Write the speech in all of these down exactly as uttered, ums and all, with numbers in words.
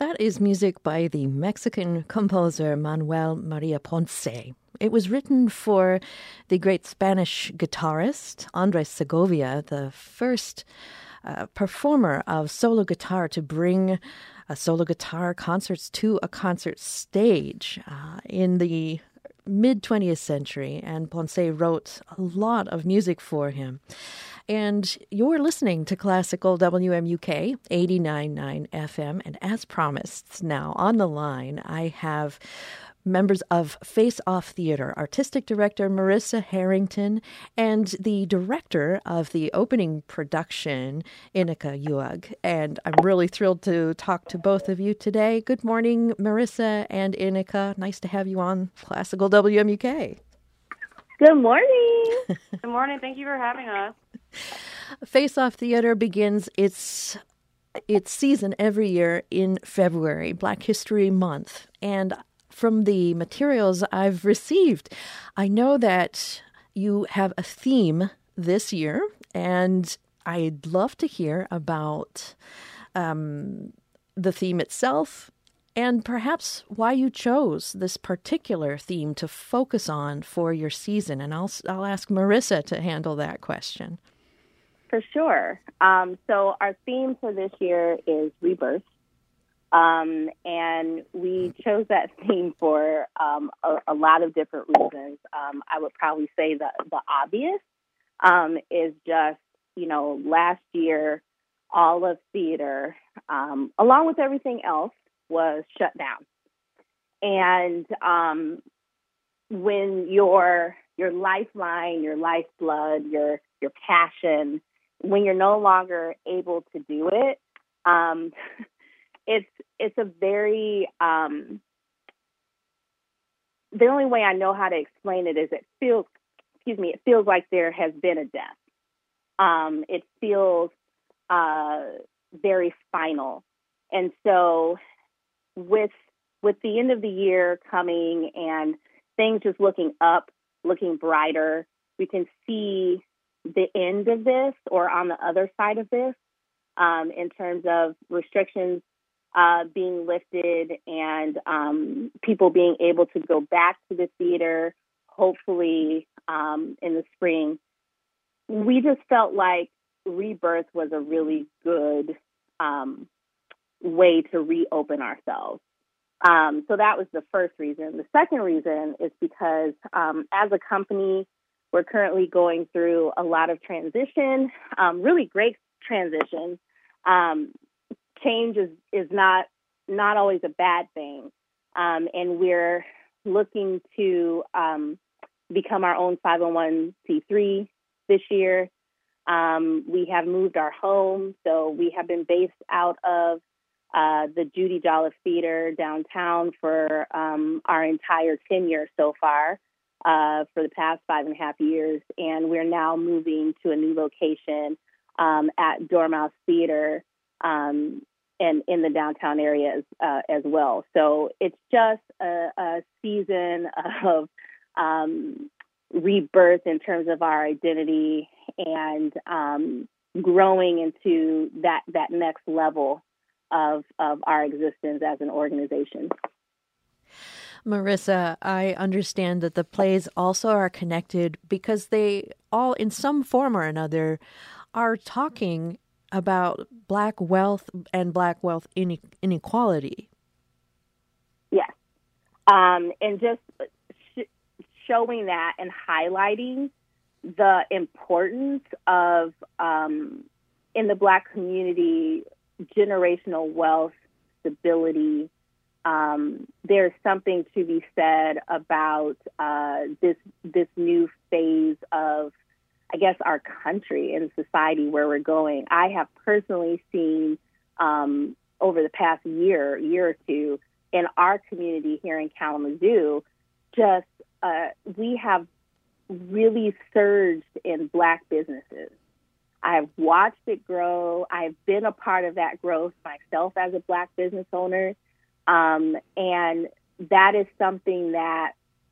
That is music by the Mexican composer Manuel Maria Ponce. It was written for the great Spanish guitarist Andres Segovia, the first uh, performer of solo guitar to bring uh, solo guitar concerts to a concert stage uh, in the mid-twentieth century, and Ponce wrote a lot of music for him. And you're listening to Classical W M U K eighty-nine point nine F M, and as promised, now on the line, I have members of Face Off Theater, Artistic Director Marissa Harrington, and the director of the opening production, Inika Yuag. And I'm really thrilled to talk to both of you today. Good morning, Marissa and Inika. Nice to have you on Classical W M U K. Good morning. Good morning. Thank you for having us. Face Off Theater begins its its season every year in February, Black History Month. And from the materials I've received, I know that you have a theme this year, and I'd love to hear about um, the theme itself and perhaps why you chose this particular theme to focus on for your season. And I'll I'll ask Marissa to handle that question. For sure. Um, so our theme for this year is rebirth. Um, and we chose that theme for um, a, a lot of different reasons. Um, I would probably say the, the obvious um, is just, you know, last year, all of theater, um, along with everything else, was shut down. And um, when your your lifeline, your lifeblood, your your passion, when you're no longer able to do it, um, it's it's a very um, the only way I know how to explain it is it feels excuse me it feels like there has been a death. Um, it feels uh, very final, and so with with the end of the year coming and things just looking up, looking brighter, we can see the end of this, or on the other side of this, um, in terms of restrictions uh, being lifted and um, people being able to go back to the theater, hopefully um, in the spring. We just felt like rebirth was a really good um, way to reopen ourselves. Um, so that was the first reason. The second reason is because um, as a company, we're currently going through a lot of transition, um, really great transition. Um, change is, is not not always a bad thing. Um, and we're looking to um, become our own five oh one c three this year. Um, we have moved our home, so we have been based out of uh, the Judy Jolliffe Theater downtown for um, our entire tenure so far. Uh, for the past five and a half years, and we're now moving to a new location um, at Dormouse Theater um, and in the downtown area as, uh, as well. So it's just a, a season of um, rebirth in terms of our identity and um, growing into that that next level of of our existence as an organization. Marissa, I understand that the plays also are connected because they all, in some form or another, are talking about Black wealth and Black wealth inequality. Yes. Um, and just sh- showing that and highlighting the importance of, um, in the Black community, generational wealth, stability. Um, there's something to be said about uh, this this new phase of, I guess, our country and society where we're going. I have personally seen um, over the past year, year or two, in our community here in Kalamazoo, just uh, we have really surged in Black businesses. I've watched it grow. I've been a part of that growth myself as a Black business owner. Um, and that is something that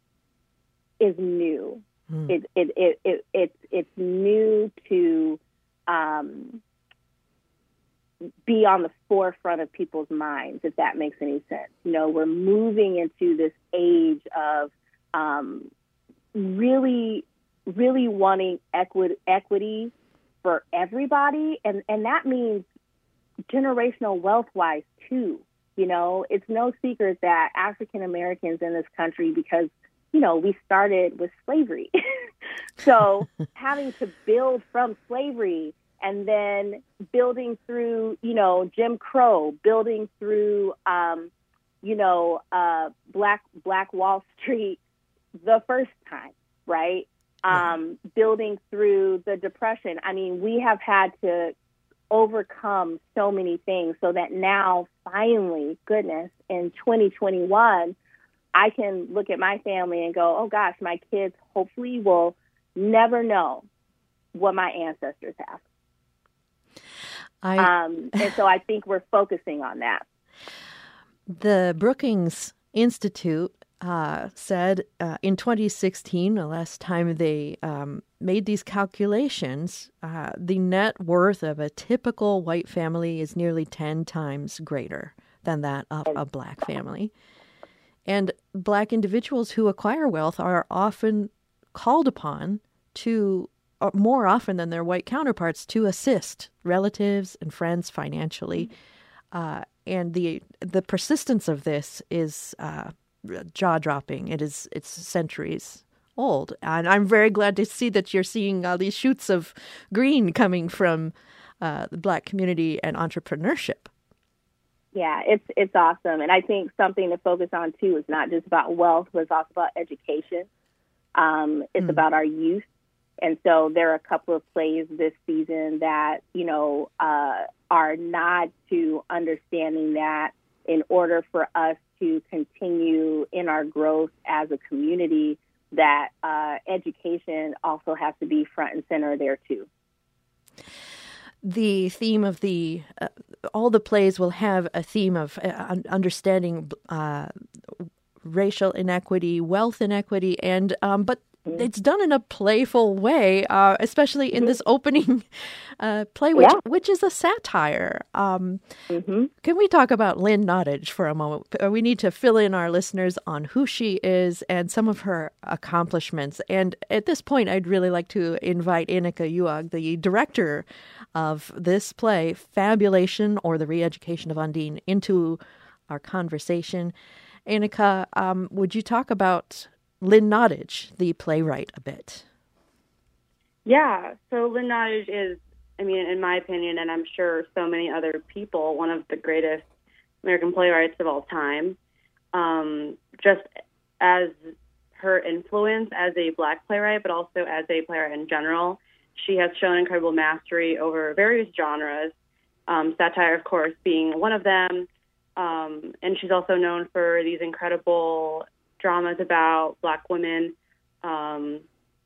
is new. Mm. It, it, it, it, it's, it's new to um, be on the forefront of people's minds, if that makes any sense. You know, we're moving into this age of um, really, really wanting equi- equity for everybody. And, and that means generational wealth-wise, too. You know, it's no secret that African Americans in this country, because, you know, we started with slavery. So having to build from slavery and then building through, you know, Jim Crow, building through, um, you know, uh, Black Black Wall Street the first time, right? Um, building through the Depression. I mean, we have had to overcome so many things so that now, finally, goodness, in twenty twenty-one, I can look at my family and go, oh, gosh, my kids hopefully will never know what my ancestors have. I, um, and so I think we're focusing on that. The Brookings Institute uh, said uh, in twenty sixteen, the last time they um, made these calculations, uh, the net worth of a typical white family is nearly ten times greater than that of a Black family. And Black individuals who acquire wealth are often called upon to, uh, more often than their white counterparts, to assist relatives and friends financially. Uh, and the the persistence of this is uh, jaw-dropping. It is it's centuries old, and I'm very glad to see that you're seeing all these shoots of green coming from uh, the Black community and entrepreneurship. Yeah, it's it's awesome, and I think something to focus on too is not just about wealth, but it's also about education. Um, it's mm. about our youth. And so there are a couple of plays this season that, you know, uh, are nods to understanding that in order for us to continue in our growth as a community, that uh, education also has to be front and center there too. The theme of the, uh, all the plays will have a theme of uh, understanding uh, racial inequity, wealth inequity, and um, but it's done in a playful way, uh, especially in this opening uh, play, which, yeah. which is a satire. Um, mm-hmm. Can we talk about Lynn Nottage for a moment? We need to fill in our listeners on who she is and some of her accomplishments. And at this point, I'd really like to invite Inika Uag, the director of this play, Fabulation, or the Re-Education of Undine, into our conversation. Inika, um, would you talk about Lynn Nottage, the playwright, a bit? Yeah, so Lynn Nottage is, I mean, in my opinion, and I'm sure so many other people, one of the greatest American playwrights of all time. Um, just as her influence as a Black playwright, but also as a playwright in general, she has shown incredible mastery over various genres, um, satire, of course, being one of them. Um, and she's also known for these incredible dramas about Black women. Um,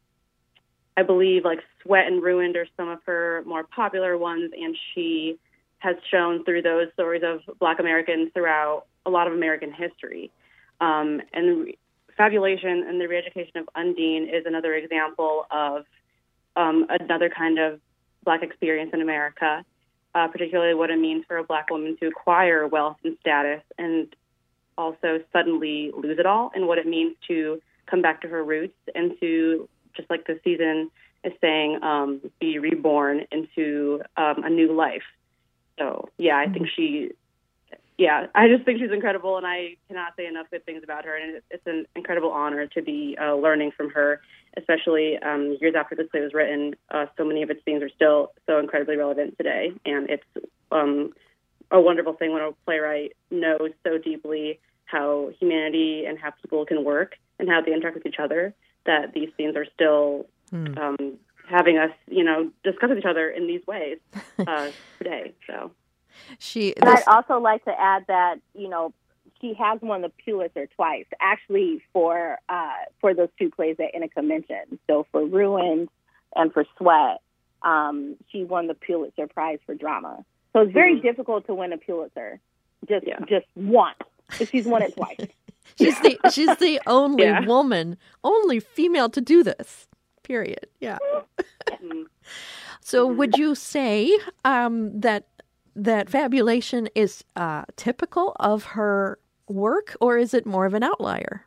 I believe like Sweat and Ruined are some of her more popular ones, and she has shown through those stories of Black Americans throughout a lot of American history. Um, and Fabulation and the Re-Education of Undine is another example of um, another kind of Black experience in America, uh, particularly what it means for a Black woman to acquire wealth and status and also suddenly lose it all, and what it means to come back to her roots and to, just like the season is saying, um, be reborn into um, a new life. So, yeah, I think she, yeah, I just think she's incredible, and I cannot say enough good things about her, and it's an incredible honor to be uh, learning from her, especially um, years after this play was written. Uh, so many of its themes are still so incredibly relevant today, and it's um, a wonderful thing when a playwright knows so deeply how humanity and how people can work and how they interact with each other, that these themes are still mm. um, having us, you know, discuss with each other in these ways uh, today. So, she. And I'd also like to add that, you know, she has won the Pulitzer twice, actually, for uh, for those two plays that Inika mentioned. So for Ruined and for Sweat, um, she won the Pulitzer Prize for drama. So it's very mm. difficult to win a Pulitzer just yeah. just once. But she's won it twice. she's yeah. the she's the only yeah. woman, only female to do this. Period. Yeah. So, would you say um, that that Fabulation is uh, typical of her work, or is it more of an outlier?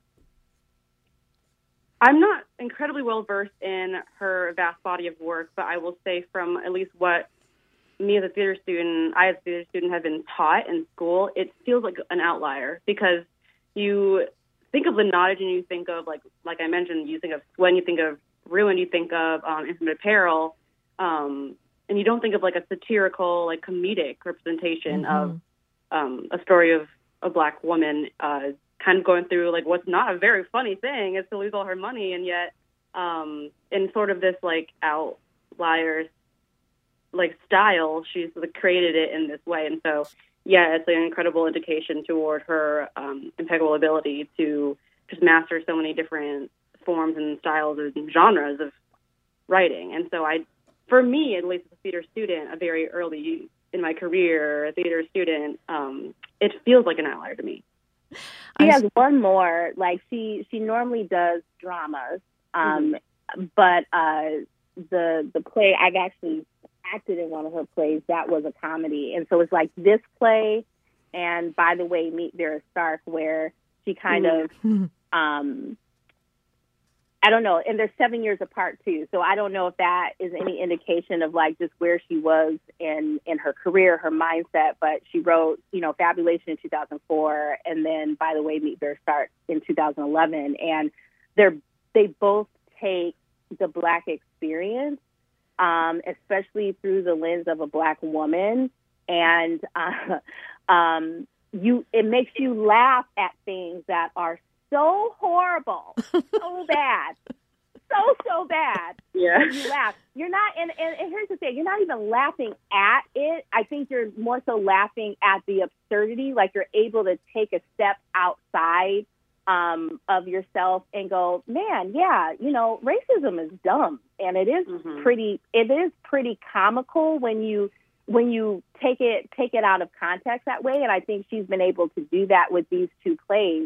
I'm not incredibly well versed in her vast body of work, but I will say from at least what me as a theater student, I as a theater student have been taught in school, it feels like an outlier because you think of Lynn Nottage and you think of, like like I mentioned, you think of When, you think of Ruined, you think of um, Intimate Apparel, um, and you don't think of like a satirical, like comedic representation mm-hmm. of um, a story of a Black woman uh, kind of going through like what's not a very funny thing is to lose all her money, and yet um, in sort of this like outlier like style, she's like, created it in this way. And so, yeah, it's an incredible indication toward her um, impeccable ability to just master so many different forms and styles and genres of writing. And so I, for me, at least as a theater student, a very early in my career, a theater student, um, it feels like an outlier to me. She has one more, like she, she normally does dramas, um, mm-hmm. but uh, the the play, I've actually acted in one of her plays that was a comedy. And so it's like this play and By the Way, Meet Vera Stark, where she kind mm-hmm. of, um, I don't know, and they're seven years apart too. So I don't know if that is any indication of like just where she was in, in her career, her mindset, but she wrote, you know, Fabulation in two thousand four and then By the Way, Meet Vera Stark in two thousand eleven. And they're, they both take the Black experience, um, especially through the lens of a Black woman. And uh, um, you, it makes you laugh at things that are so horrible, so bad, so, so bad. Yeah. You laugh. You're not, and, and, and here's the thing, you're not even laughing at it. I think you're more so laughing at the absurdity, like you're able to take a step outside um, of yourself and go, man, yeah, you know, racism is dumb. And it is mm-hmm. pretty, it is pretty comical when you, when you take it, take it out of context that way. And I think she's been able to do that with these two plays.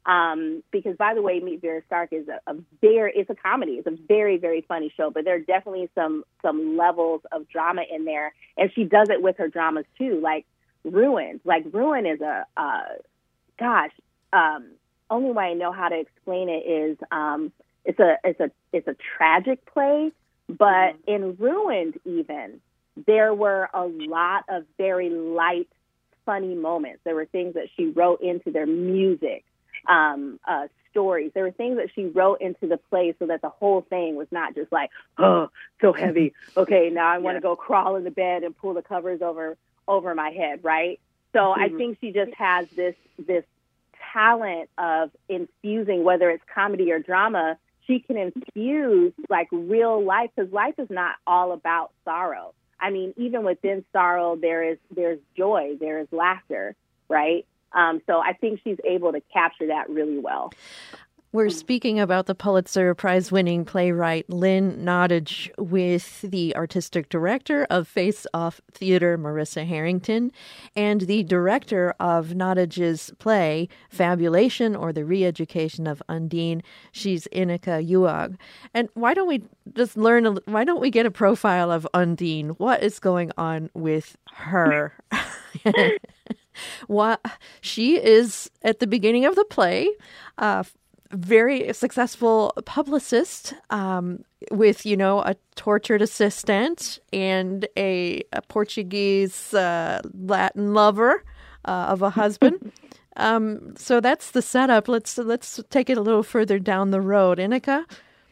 Um, because, by the way, Meet Vera Stark is a, a very, it's a comedy. It's a very, very funny show, but there are definitely some, some levels of drama in there. And she does it with her dramas too, like Ruined. Like Ruined is a, uh, gosh, um, only way I know how to explain it is, um, it's a, it's a, it's a tragic play, but in Ruined even, there were a lot of very light, funny moments. There were things that she wrote into their music. Um, uh, stories. There were things that she wrote into the play so that the whole thing was not just like, oh, so heavy. Okay, now I want to yeah. go crawl in the bed and pull the covers over over my head, right? So mm-hmm. I think she just has this this talent of infusing, whether it's comedy or drama, she can infuse like real life, because life is not all about sorrow. I mean, even within sorrow, there is there's joy, there is laughter, right? Um, so I think she's able to capture that really well. We're speaking about the Pulitzer Prize-winning playwright Lynn Nottage with the artistic director of Face Off Theater, Marissa Harrington, and the director of Nottage's play, Fabulation, or The Re-Education of Undine. She's Inika Uog. And why don't we just learn, a, why don't we get a profile of Undine? What is going on with her? What she is at the beginning of the play, uh, very successful publicist um, with, you know, a tortured assistant and a, a Portuguese uh, Latin lover uh, of a husband. um, so that's the setup. Let's let's take it a little further down the road, Inika.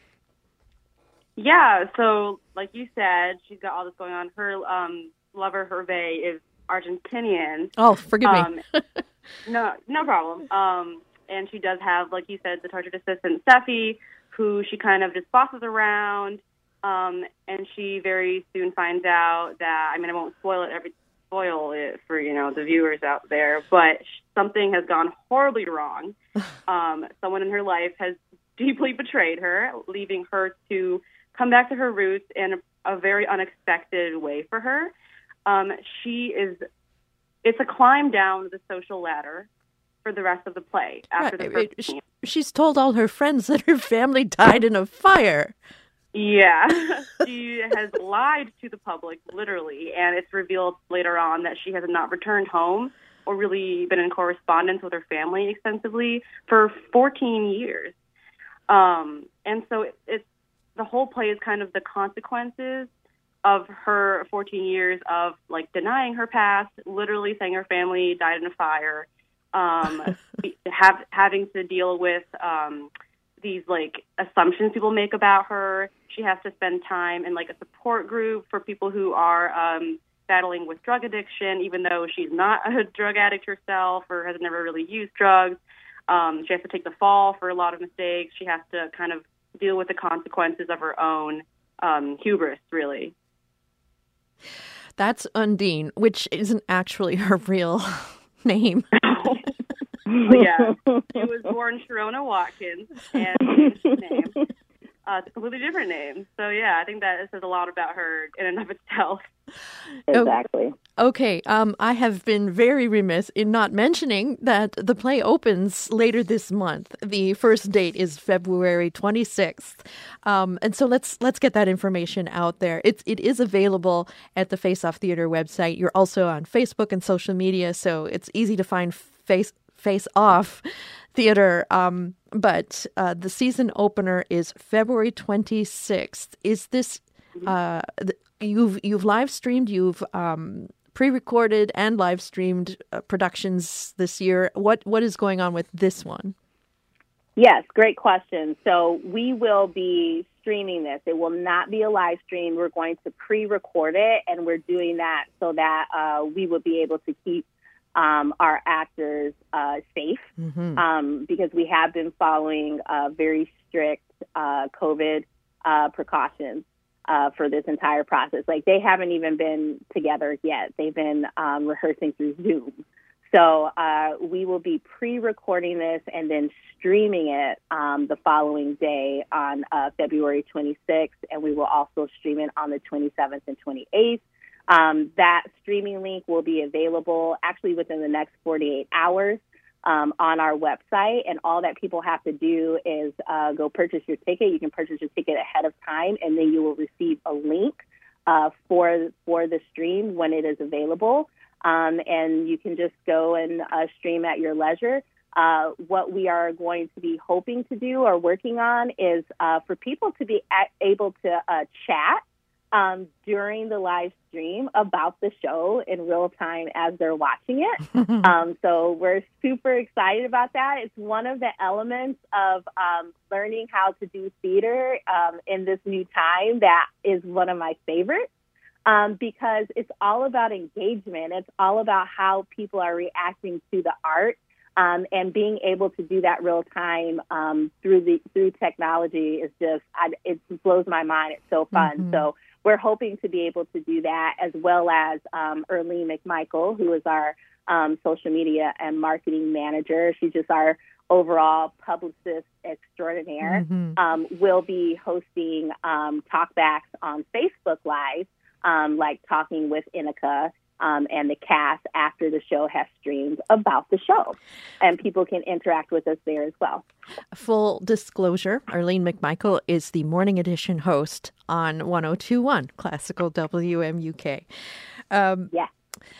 Yeah. So, like you said, she's got all this going on. Her um, lover, Hervé, is Argentinian. Oh, forgive um, me. no, no problem. Um, and she does have, like you said, the tortured assistant, Steffi, who she kind of just bosses around. Um, and she very soon finds out that, I mean, I won't spoil it, every, spoil it for, you know, the viewers out there, but something has gone horribly wrong. Um, someone in her life has deeply betrayed her, leaving her to come back to her roots in a, a very unexpected way for her. Um, she is, it's a climb down the social ladder for the rest of the play. After right. the first she, she's told all her friends that her family died in a fire. Yeah, she has lied to the public, literally, and it's revealed later on that she has not returned home or really been in correspondence with her family extensively for fourteen years. Um, and so it, it's the whole play is kind of the consequences of her fourteen years of like denying her past, literally saying her family died in a fire, um, have, having to deal with um, these like assumptions people make about her. She has to spend time in like a support group for people who are um, battling with drug addiction, even though she's not a drug addict herself or has never really used drugs. Um, she has to take the fall for a lot of mistakes. She has to kind of deal with the consequences of her own um, hubris, really. That's Undine, which isn't actually her real name. Yeah, she was born Sharona Watkins, and changed her name. Uh, it's a completely different name. So, yeah, I think that says a lot about her in and of itself. Exactly. Okay, um, I have been very remiss in not mentioning that the play opens later this month. The first date is February twenty-sixth, um, and so let's let's get that information out there. It's it is available at the Face Off Theater website. You're also on Facebook and social media, so it's easy to find Face Face Off Theater. Um, but uh, the season opener is February twenty-sixth. Is this uh, you've you've live streamed? You've um, pre-recorded and live streamed uh, productions this year. What what is going on with this one? Yes, great question. So we will be streaming this. It will not be a live stream. We're going to pre-record it, and we're doing that so that uh, we will be able to keep um, our actors uh, safe, mm-hmm. um, because we have been following uh, very strict uh, COVID uh, precautions uh, for this entire process. Like, they haven't even been together yet. They've been um, rehearsing through Zoom. So uh, we will be pre-recording this and then streaming it um, the following day on uh, February twenty-sixth, and we will also stream it on the twenty-seventh and twenty-eighth. Um, that streaming link will be available actually within the next forty-eight hours um, on our website, and all that people have to do is uh, go purchase your ticket. You can purchase your ticket ahead of time, and then you will receive a link uh, for for the stream when it is available. Um, and you can just go and uh, stream at your leisure. Uh, what we are going to be hoping to do or working on is uh, for people to be a- able to uh, chat um, during the live stream about the show in real time as they're watching it. um, so we're super excited about that. It's one of the elements of um, learning how to do theater um, in this new time that is one of my favorites. Um, because it's all about engagement. It's all about how people are reacting to the art, um, and being able to do that real time um, through the through technology is just I, it blows my mind. It's so fun. Mm-hmm. So we're hoping to be able to do that, as well as um, Erlene McMichael, who is our um, social media and marketing manager. She's just our overall publicist extraordinaire. Mm-hmm. Um, will be hosting um, talkbacks on Facebook Live. Um, like talking with Inika um, and the cast after the show has streamed about the show. And people can interact with us there as well. Full disclosure, Erlene McMichael is the morning edition host on one oh two point one Classical W M U K. Um, yeah.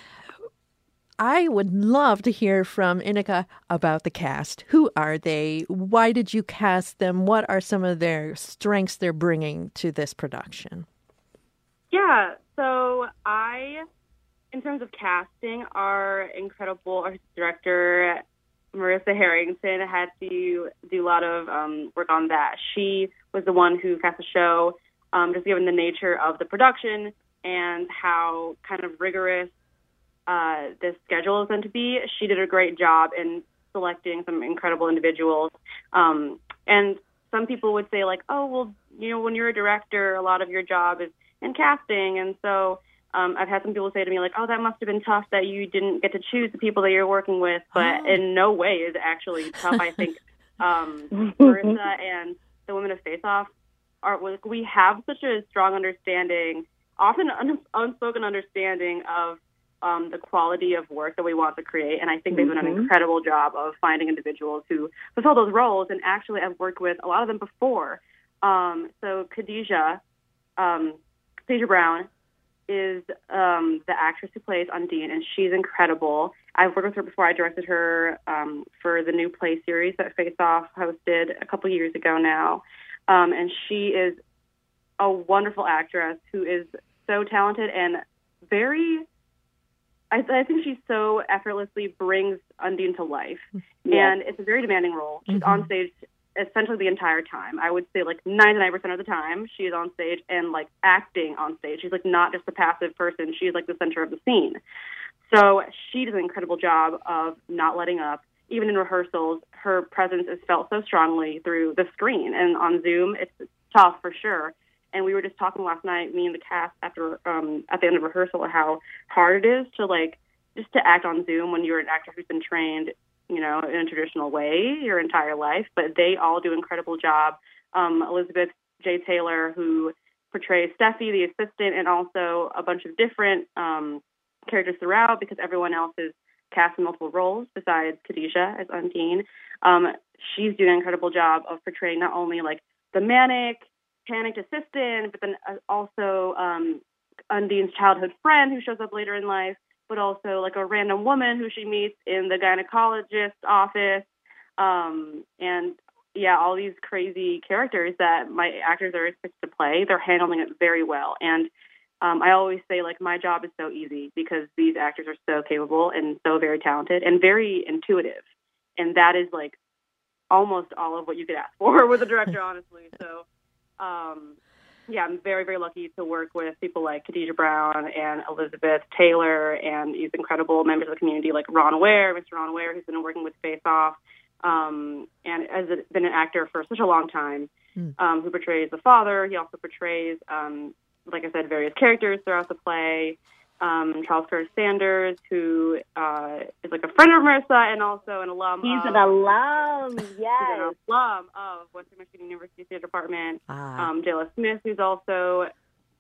I would love to hear from Inika about the cast. Who are they? Why did you cast them? What are some of their strengths they're bringing to this production? Yeah, so I, in terms of casting, our incredible artistic director, Marissa Harrington, had to do a lot of um, work on that. She was the one who cast the show, um, just given the nature of the production and how kind of rigorous uh, this schedule is going to be. She did a great job in selecting some incredible individuals. Um, and some people would say, like, oh, well, you know, when you're a director, a lot of your job is in casting. And so um, I've had some people say to me, like, oh, that must have been tough that you didn't get to choose the people that you're working with. But oh. in no way is it actually tough. I think um, Marissa and the women of Face Off, are, we have such a strong understanding, often un- unspoken understanding of um, the quality of work that we want to create. And I think they've done an incredible job of finding individuals who fulfill those roles. And actually, I've worked with a lot of them before. Um, so Khadijah, um, Khadijah Brown is um, the actress who plays Undine, and she's incredible. I've worked with her before. I directed her um, for the new play series that Face Off hosted a couple years ago now. Um, and she is a wonderful actress who is so talented and very, I, I think she so effortlessly brings Undine to life. Yeah. And it's a very demanding role. She's mm-hmm. on stage essentially the entire time. I would say like ninety-nine percent of the time she is on stage and like acting on stage. She's like not just a passive person. She's like the center of the scene. So she does an incredible job of not letting up. Even in rehearsals, her presence is felt so strongly through the screen. And on Zoom, it's tough for sure. And we were just talking last night, me and the cast, after um, at the end of rehearsal, how hard it is to like just to act on Zoom when you're an actor who's been trained, you know, in a traditional way your entire life. But they all do an incredible job. Um, Elizabeth J. Taylor, who portrays Steffi, the assistant, and also a bunch of different um, characters throughout, because everyone else is cast in multiple roles besides Khadijah as Undine. Um, she's doing an incredible job of portraying not only like the manic, panicked assistant, but then also um, Undine's childhood friend who shows up later in life, but also like a random woman who she meets in the gynecologist's office. Um, and yeah, all these crazy characters that my actors are expected to play, they're handling it very well. And um, I always say like my job is so easy because these actors are so capable and so very talented and very intuitive. And that is like almost all of what you could ask for with a director, honestly. So um, yeah, I'm very, very lucky to work with people like Khadijah Brown and Elizabeth Taylor and these incredible members of the community like Ron Ware, Mister Ron Ware, who's been working with Face Off um, and has been an actor for such a long time, mm. um, who portrays the father. He also portrays, um, like I said, various characters throughout the play. Um, Charles Curtis Sanders, who uh, is like a friend of Marissa and also an alum. He's of, an alum, yes. He's an alum of Western Michigan University Theater Department. Ah. Um, Jayla Smith, who's also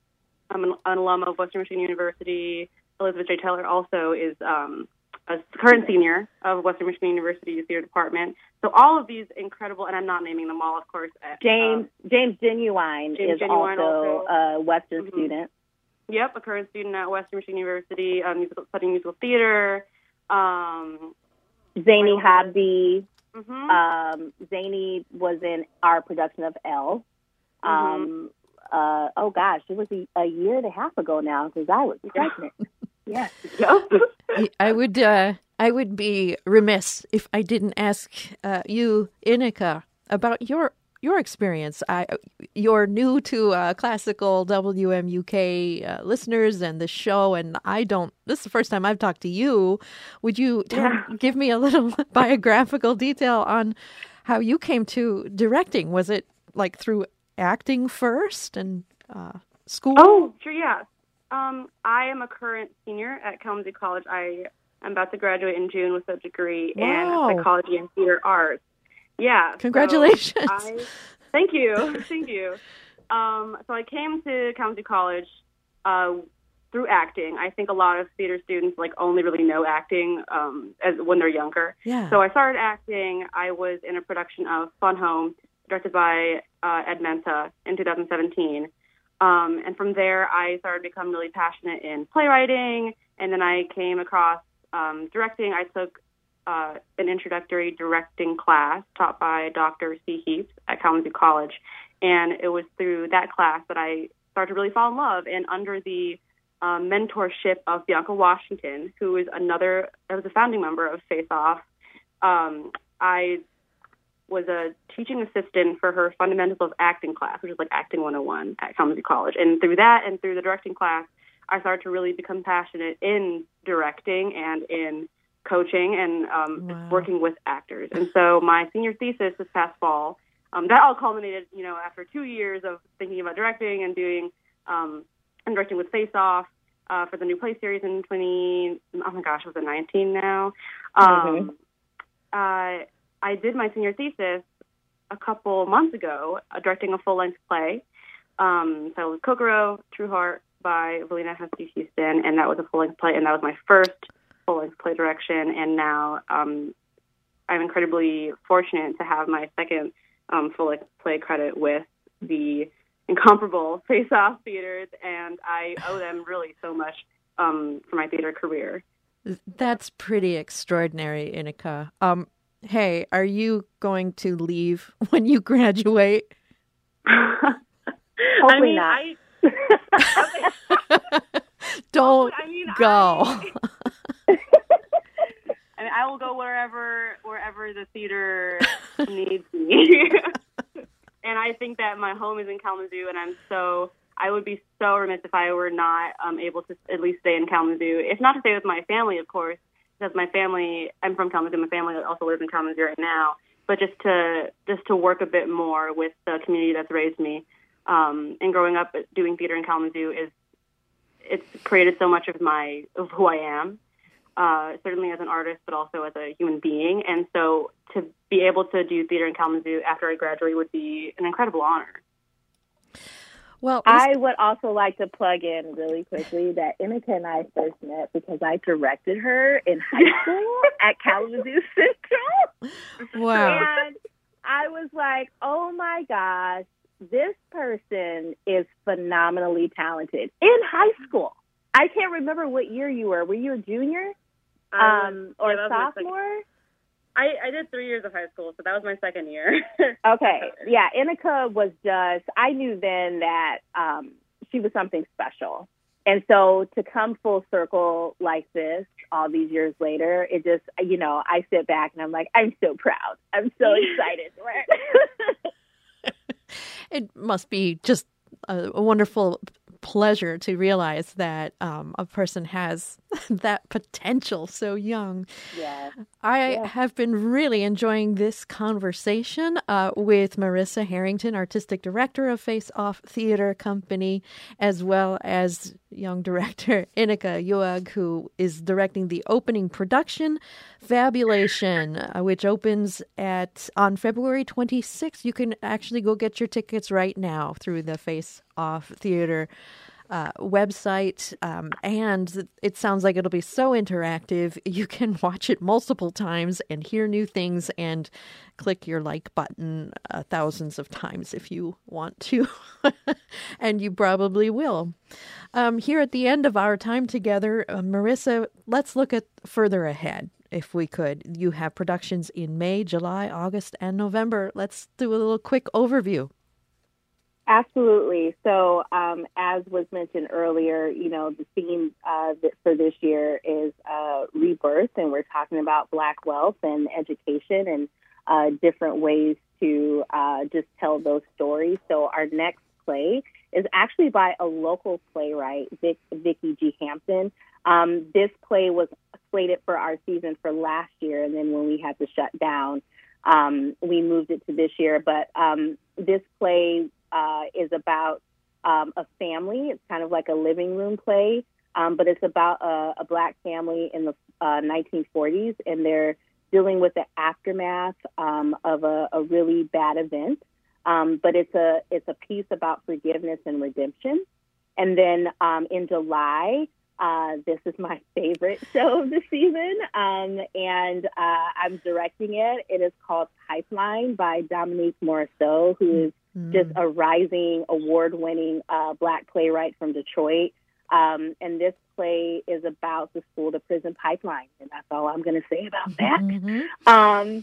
um, an, an alum of Western Michigan University. Elizabeth J. Taylor also is um, a current senior of Western Michigan University Theater Department. So all of these incredible, and I'm not naming them all, of course. James um, James Genuine James is Genuine also, also a Western mm-hmm. student. Yep, a current student at Western Michigan University, uh, musical, studying musical theater. Um, Zany Hobby. Mm-hmm. Um, Zany was in our production of Elle. Mm-hmm. Um, uh, oh, gosh, it was a, a year and a half ago now because I was pregnant. Yes. Yep. I would uh, I would be remiss if I didn't ask uh, you, Inika, about your Your experience. I, you're new to uh, classical W M U K uh, listeners and the show, and I don't. This is the first time I've talked to you. Would you tell, yeah. give me a little biographical detail on how you came to directing? Was it like through acting first and uh, school? Oh, sure, yeah. Um, I am a current senior at Kalamazoo College. I am about to graduate in June with a degree wow. in psychology and theater arts. Yeah. Congratulations. So I, thank you. Thank you. Um, so I came to Kalamazoo College uh, through acting. I think a lot of theater students like only really know acting um, as when they're younger. Yeah. So I started acting. I was in a production of Fun Home, directed by uh, Ed Menta in two thousand seventeen. Um, and from there, I started to become really passionate in playwriting. And then I came across um, directing. I took Uh, an introductory directing class taught by Doctor C. Heaps at Kalamazoo College. And it was through that class that I started to really fall in love. And under the um, mentorship of Bianca Washington, who is another, I was a founding member of Face Off, um, I was a teaching assistant for her Fundamentals of Acting class, which is like Acting one oh one at Kalamazoo College. And through that and through the directing class, I started to really become passionate in directing and in coaching and um, wow. working with actors. And so my senior thesis this past fall, um, that all culminated, you know, after two years of thinking about directing and doing um, and directing with Face Off uh, for the new play series in twenty, oh my gosh, was it nineteen now? Um, mm-hmm. uh, I did my senior thesis a couple months ago, uh, directing a full-length play. Um, so it was Kokoro, True Heart by Valina Husky Houston, and that was a full-length play, and that was my first full-length play direction, and now um, I'm incredibly fortunate to have my second um, full-length play credit with the incomparable Face Off Theaters, and I owe them really so much um, for my theater career. That's pretty extraordinary, Inika. Um, hey, are you going to leave when you graduate? Hopefully I mean, not. I, Don't I mean, go. I, I mean, I will go wherever wherever the theater needs me. And I think that my home is in Kalamazoo, and I'm so I would be so remiss if I were not um, able to at least stay in Kalamazoo. If not to stay with my family, of course, because my family, I'm from Kalamazoo. My family also lives in Kalamazoo right now. But just to just to work a bit more with the community that's raised me, um, and growing up doing theater in Kalamazoo is it's created so much of my of who I am. Uh, certainly as an artist, but also as a human being. And so to be able to do theater in Kalamazoo after I graduate would be an incredible honor. Well, I would also like to plug in really quickly that Inika and I first met because I directed her in high school at Kalamazoo Central. wow. And I was like, oh my gosh, this person is phenomenally talented in high school. I can't remember what year you were. Were you a junior? Um, or yeah, sophomore? I, I did three years of high school, so that was my second year. Okay. Yeah, Inika was just, I knew then that um, she was something special. And so to come full circle like this all these years later, it just, you know, I sit back and I'm like, I'm so proud. I'm so excited. It must be just a, a wonderful pleasure to realize that um, a person has that potential so young. Yeah. I yeah. have been really enjoying this conversation uh, with Marissa Harrington, Artistic Director of Face Off Theater Company, as well as young director Inika Yoag, who is directing the opening production, Fabulation, uh, which opens at on February twenty-sixth. You can actually go get your tickets right now through the Face Off Theater Uh, website, um, and it sounds like it'll be so interactive. You can watch it multiple times and hear new things and click your like button uh, thousands of times if you want to, and you probably will. Um, here at the end of our time together, uh, Marissa, let's look at further ahead. If we could. You have productions in May, July, August, and November. Let's do a little quick overview. Absolutely. So, um, as was mentioned earlier, you know, the theme uh, for this year is uh, rebirth, and we're talking about Black wealth and education and uh, different ways to uh, just tell those stories. So, our next play is actually by a local playwright, Vic, Vicky G. Hampton. Um, this play was slated for our season for last year, and then when we had to shut down, um, we moved it to this year. But um, this play Uh, is about um, a family. It's kind of like a living room play, um, but it's about a, a Black family in the uh, nineteen forties, and they're dealing with the aftermath um, of a, a really bad event. Um, but it's a it's a piece about forgiveness and redemption. And then um, in July, uh, this is my favorite show of the season, um, and uh, I'm directing it. It is called Pipeline by Dominique Morisseau, who is just a rising, award-winning uh, Black playwright from Detroit. Um, and this play is about the school-to-prison pipeline, and that's all I'm going to say about that. Mm-hmm. Um,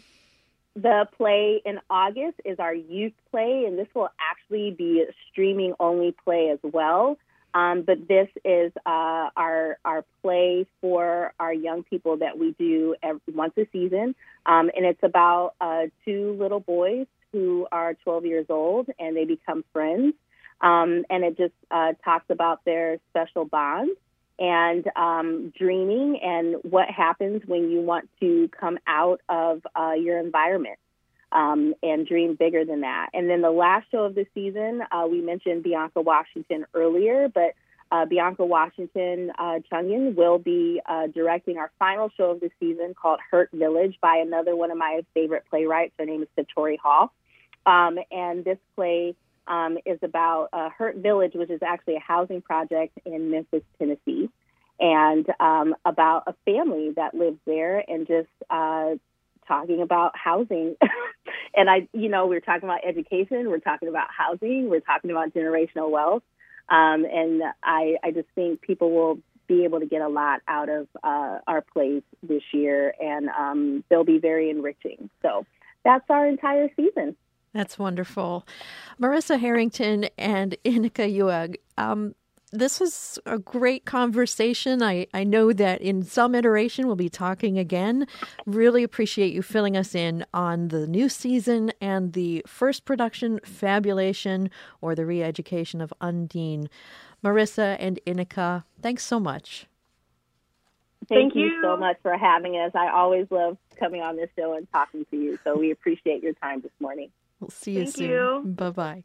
the play in August is our youth play, and this will actually be a streaming-only play as well. Um, but this is uh, our our play for our young people that we do every, once a season, um, and it's about uh, two little boys who are twelve years old, and they become friends. Um, and it just uh, talks about their special bond and um, dreaming and what happens when you want to come out of uh, your environment um, and dream bigger than that. And then the last show of the season, uh, we mentioned Bianca Washington earlier, but uh, Bianca Washington uh, Chungin will be uh, directing our final show of the season called Hurt Village by another one of my favorite playwrights. Her name is Satori Hall. Um, and this play um, is about uh, Hurt Village, which is actually a housing project in Memphis, Tennessee, and um, about a family that lives there and just uh, talking about housing and I, you know, we're talking about education, we're talking about housing, we're talking about generational wealth. Um, and I, I just think people will be able to get a lot out of uh, our plays this year, and um, they'll be very enriching. So that's our entire season. That's wonderful. Marissa Harrington and Inika Yuag, um, this was a great conversation. I, I know that in some iteration we'll be talking again. Really appreciate you filling us in on the new season and the first production, Fabulation, or the re-education of Undine. Marissa and Inika, thanks so much. Thank, Thank you. you so much for having us. I always love coming on this show and talking to you. So we appreciate your time this morning. We'll see you Thank soon. you. Bye-bye.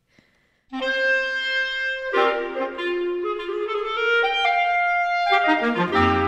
Thank you.